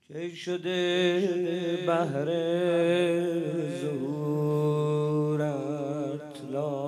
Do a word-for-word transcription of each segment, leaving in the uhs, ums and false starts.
کی شده بهر ظهورت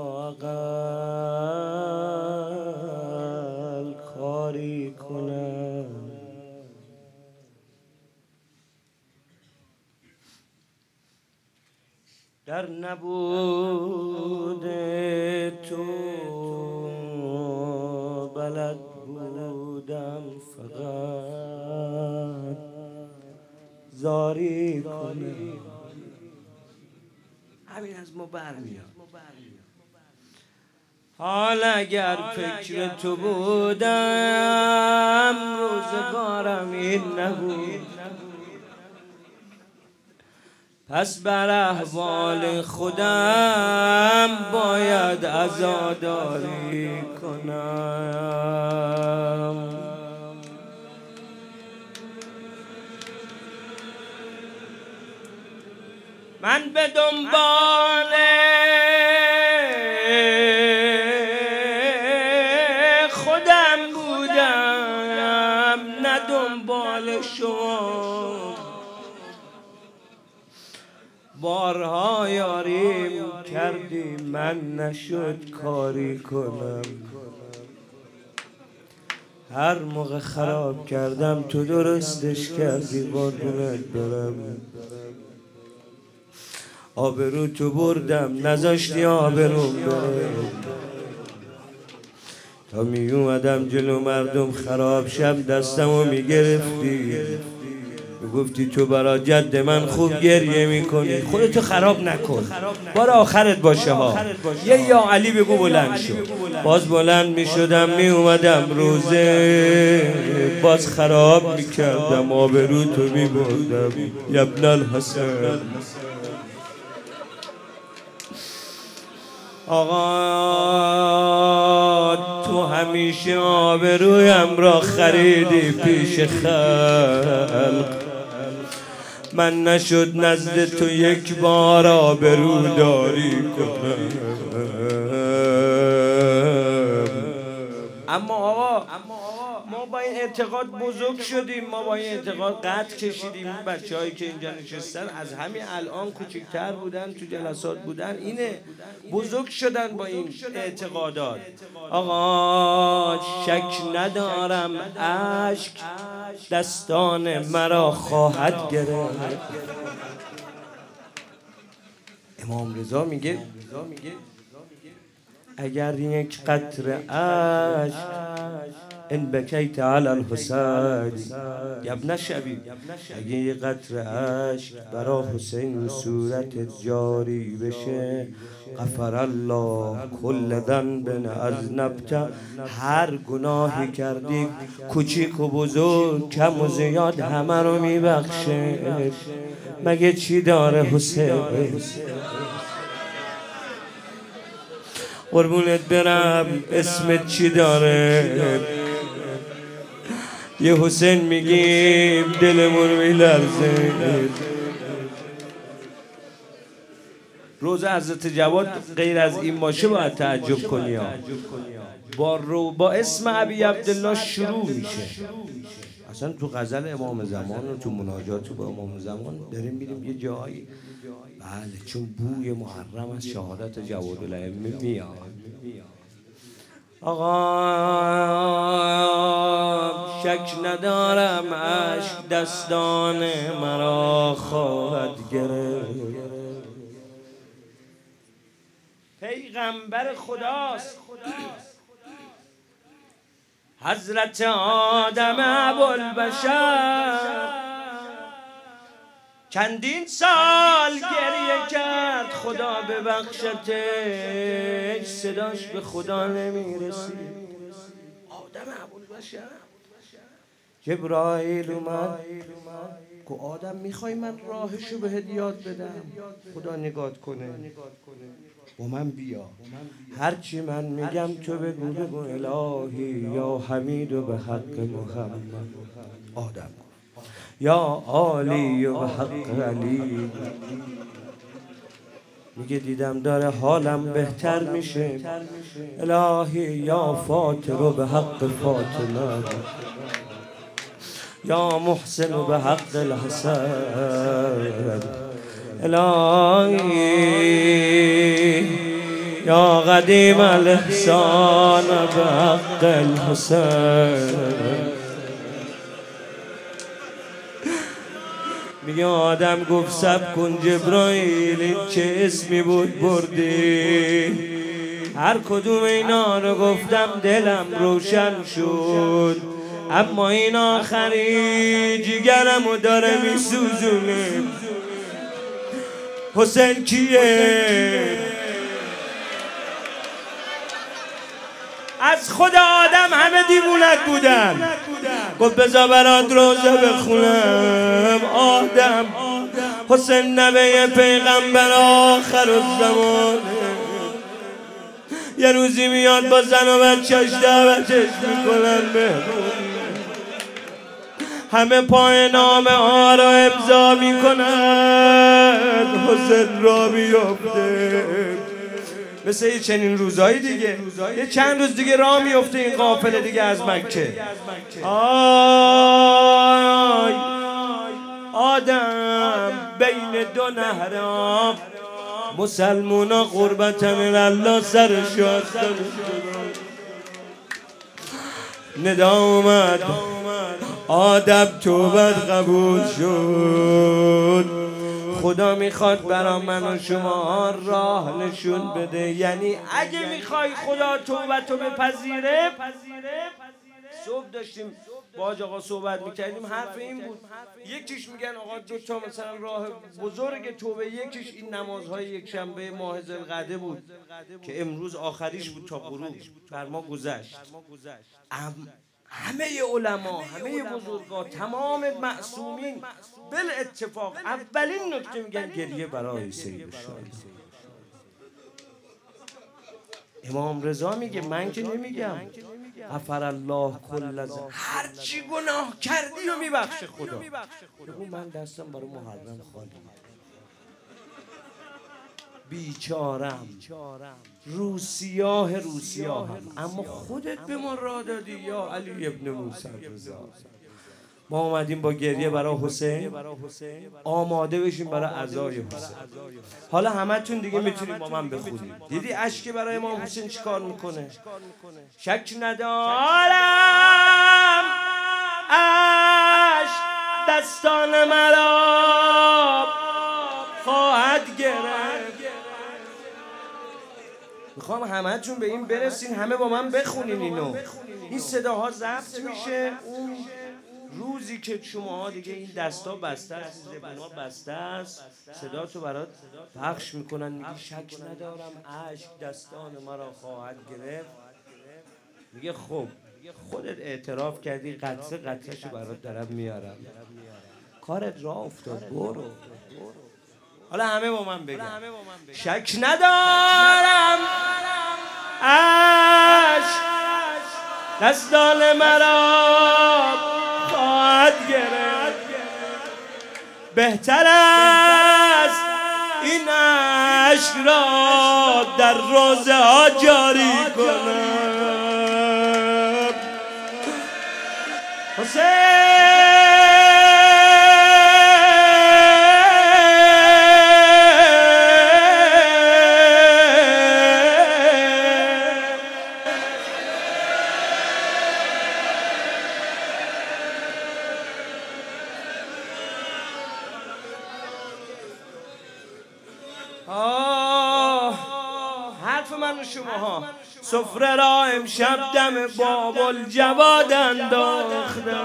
لااقل کاری کنم در نبود تو بلد بودم فقط زاری کنم. همین از ما برمیاد. حال اگر فکر تو بودم روزگارم این نبود، پس بر احوال خودم باید عزاداری کنم. من به دنبال خودم بودم نه دنبال شما. بارها یاریم کردی من نشد کاری کنم. هر موقع خراب کردم تو درستش کردی قربونت برم. آبرو تو بردم نذاشتی آبروم بره. تا می اومدم جلو مردم خراب شب دستمو میگرفتی گفتی تو برا جد من خوب گریه میکنی، خودتو خراب نکن، بار آخرت باشه ها. یه یا علی بگو بلند شو. باز بلند میشدم میومدم روزه باز خراب میکردم آبرو تو میبردم. ابن الحسن آقا تو همیشه آبرویم را خریدی پیش خلق. من نشد نزد تو یک بار آبرو داری کنم. اما آقا ما با این اعتقاد بزرگ شدیم، ما با این اعتقاد قد کشیدیم. این بچه هایی که اینجا نشستن از همین الان کوچکتر بودن تو جلسات بودن، اینه بزرگ شدن با این اعتقادات. آقا شک ندارم اشک دستان مرا خواهد گرفت. امام رضا میگه اگر یک قطره اشک ان بکیت علی الحسین ابن شبی، اگه یه قطره اشک برا حسین صورت جاری بشه غفر الله کل ذنب اذنبت، هر گناهی کردی کوچیک و بزرگ کم و زیاد همه رو میبخشه. مگه چی داره حسین؟ قربونت برم اسمت چی داره؟ یه حسین میگیم دلمون میلرزه. روز حضرت جواد غیر از این باشه باید تعجب کنی ها. با, رو با اسم ابی عبدالله شروع میشه. اصلا تو غزل امام زمان و تو مناجات با امام زمان داریم میریم یه جایی، بله، چون بوی محرم از شهادت جوادالائمه میاد. آقا شک ندارم اشک دستان مرا خواهد گرفت. پیغمبر خداست حضرت آدم ابوالبشر، چندین سال گریه کرد خدا ببخشتش، صداش به خدا نمیرسید. آدم ابوالبشر جبرائیل اومد گفت آدم میخوای من راهشو بهت یاد بدم؟ خدا نگات کنه با من بیا، هرچی من میگم تو بگو بگو الهی یا حمید و به حق محمد. آدم یا عالی و به حق علی. میگه دیدم داره حالم بهتر میشه، الهی یا فاطر و به حق فاطمه. یا محسن به حق الحسن الهی یا قدیم الاحسان به حق الحسن. میگه آدم گفت سب کن جبرائیل این چه اسمی بود بردی. هر کدوم اینا رو گفتم دلم روشن شد، اما این آخری جگرمو داره میسوزونه. حسین کیه؟ از خود آدم همه دیوونت بودن. گفت بذار برات روزه بخونم. آدم حسین نبی پیغمبر آخر الزمان، یه روزی میاد با زن و بچه‌اش دعوتش میکنن مهمون، همه پای نامه ها را امضا میکنن. حسین را میفته مثل یه چنین روزایی دیگه، یه چند روز دیگه راه میفته این قافله دیگه از مکه. آی آدم بین دو نهرام، مسلمونا قربت من الله سرش آستان ندا اومد. آدم توبت قبول شد. خدا میخواد برا من و شما راه نشون بده. یعنی اگه میخوای خدا توبتو بپذیره. صبح داشتیم با حاج آقا صحبت میکردیم، حرف این بود، یکیش میگن آقا دو تا مثلا راه بزرگ توبه، یکیش این نمازهای یک شنبه ماه ذوالقعده بود که امروز آخریش بود تا غروب بر ما گذشت. همه علما، همه بزرگا، تمام معصومین بل اتفاق اولین نکته میگن گریه برای سید الشهدا. امام رضا میگه من که نمیگم غفر الله کل ذنب، هر چی گناه کردی رو میبخشه خدا. بگو من دستم برای محرم خالی، بیچارم، رو سیاه رو سیاهم، اما خودت به ما راه دادی یا علی ابن موسی رضا. ما اومدیم با گریه برای حسین آماده بشیم برای عزای حسین. حالا همتون دیگه میتونید با من بخونید. دیدی اشک برای امام حسین چیکار میکنه؟ شک ندارم اشک دستان مرا خواهد گرفت. میخوام همتون به این برسین، همه با من بخونین اینو. این صداها ضبط میشه اون روزی که شما دیگه این دستا بسته است، زبونا بسته است، صدا تو برات پخش میکنن. میگی شک ندارم اشک دستان مرا خواهد گرفت. میگه خب خودت اعتراف کردی، قطره قطرهشو برات دارم میارم، کارت راه افتاد، برو. حالا همه با من بگن شک ندارم اشک دستان مرا خواهد گرفت. بهتر است این اشک را در روزه ها جاری کنم. حسین حرف من و شماها سفره را امشب دم باب الجواد انداختم.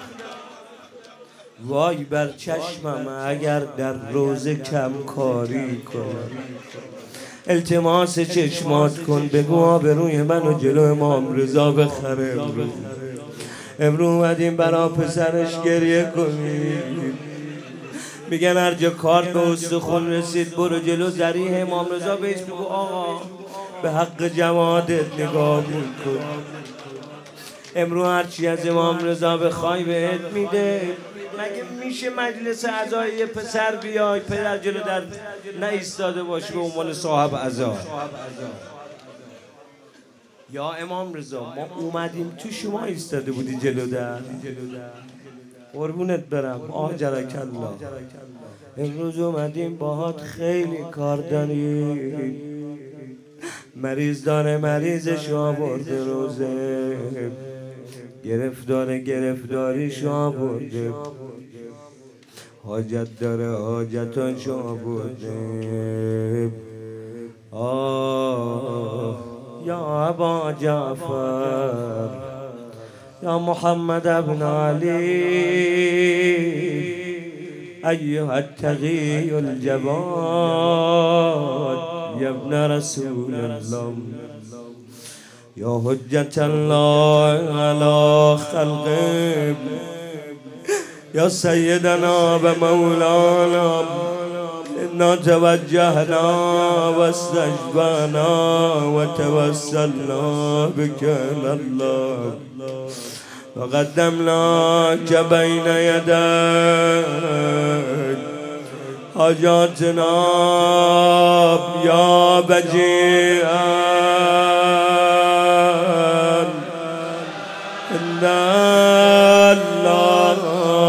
وای بر چشمم اگر در روزه کم کاری کنم. التماس چشمات کن بگو آبروی منو جلو امام رضا بخره. امرو امرو اومدیم برا پسرش گریه کنیم. میگن هر جا کارت به استخون رسید برو جلو ذریح امام رضا بهش بگو آقا به حق جماعتت نگاه کن. امرو هرچی از امام رضا بخوای بهت میده. مگه میشه مجلس عزای یه پسر بیای پدر جلو در نایستاده باشه به عنوان صاحب عزا؟ یا امام رضا ما اومدیم تو شما ایستاده بودی جلو در. قربونت برم آجرک الله. امروز اومدیم باهات خیلی کار داریم. مریض داره مریضش آورده روزه، گرفتار گرفتاریش آورده، حاجت داره حاجتاش آورده. آه یا ابا جعفر یا محمد ابن علی ایها التقی الجواد یا ابن رسول الله یا حجت الله علی خلقه یا سیدنا و مولانا انا توجهنا و استجبنا و توسلنا بك الله و قدمناك بین یدیک حاجاتنا یا بدیعا عند الله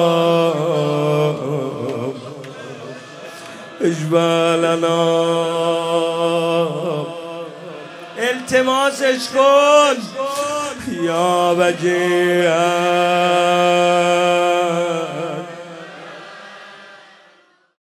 اشفع لنا. التماسش کن یا بدیعا